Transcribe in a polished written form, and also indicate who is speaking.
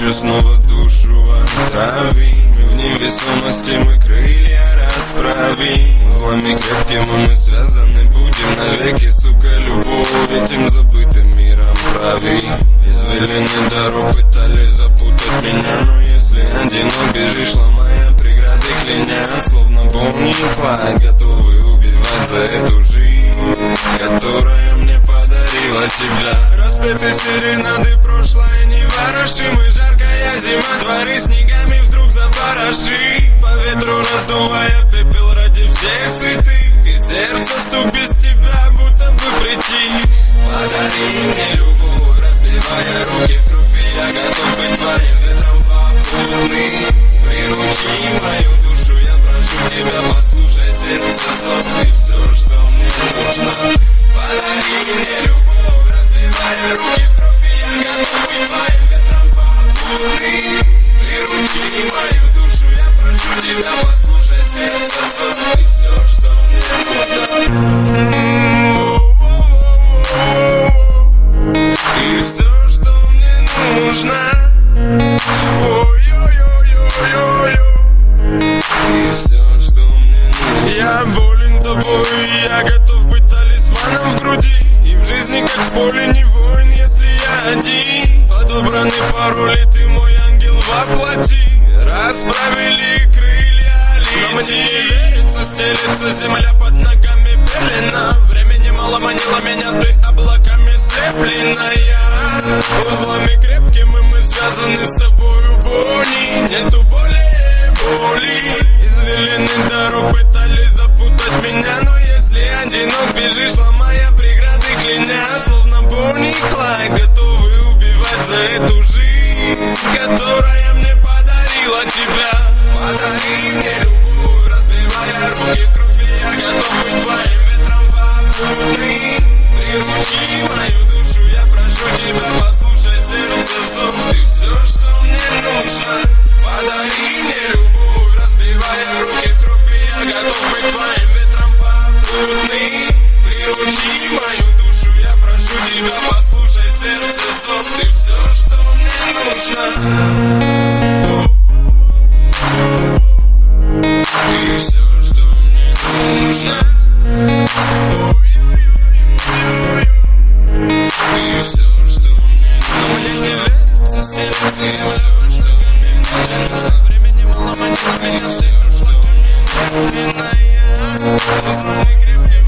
Speaker 1: ночью снова душу отравим. И в невесомости мы крылья расправим. Узлами крепкими мы связаны будем навеки, сука, любовь этим забытым миром прави. Извилины дорог пытались запутать меня, но если одинок бежишь, ломая преграды, кляня, словно Бонни и Клайд, готовы убивать за эту жизнь, которая мне подарила тебя. Распеты серенады, прошлое не ворошим, и жаркая зима, дворы снегами вдруг запороши. По ветру раздувая пепел ради всех святых, и сердце стук без тебя, будто бы прийти. Подари мне любовь, разбивая руки в кровь, и я готов быть твоим ветром попутным. Приручи мою душу, я прошу тебя, послушай сердце зов, ты все, что мне нужно. Подари мне любовь, разбивая руки в кровь, и я готов быть твоим ветром попутным. Приручи мою душу, я прошу тебя, послушай сердце зов, ты все, что мне нужно. Ты все, что мне нужно. Ты все, что мне нужно. Я болен тобой, я готов быть талисманом в груди. И в жизни, как в поле, не воин, если я один. Подобраны пароли, ты мой ангел воплоти. Расправили крылья, лети. Но мне не верится, стелется земля под ногами пелена. Времени мало манило меня, ты облаками слепленная. Узлами крепкими мы связаны с тобою, Бонни. Нету более боли. Извилины дорог пытались запутать меня, но если одинок бежишь, ломая преграды, кляня, словно Бонни и Клайд, готовы убивать за эту жизнь, которая мне подарила тебя. Подари мне любовь, разбивая руки в кровь, и я готов быть твоим ветром попутным. Приручи мою душу, я прошу тебя, послушай сердце зов, ты все, что мне нужно. Подари мне любовь, разбивая руки в кровь, и я готов быть твоим ветром попутным. Приручи мою душу, я прошу тебя, послушай сердце зов, ты все, что мне нужно. Ты все, что мне нужно. Ты все, что мне нужно. Мне не верится, стелется земля, что мне нужно. Времени мало манило меня, все, что ко мне слепленная. Узлами крепкими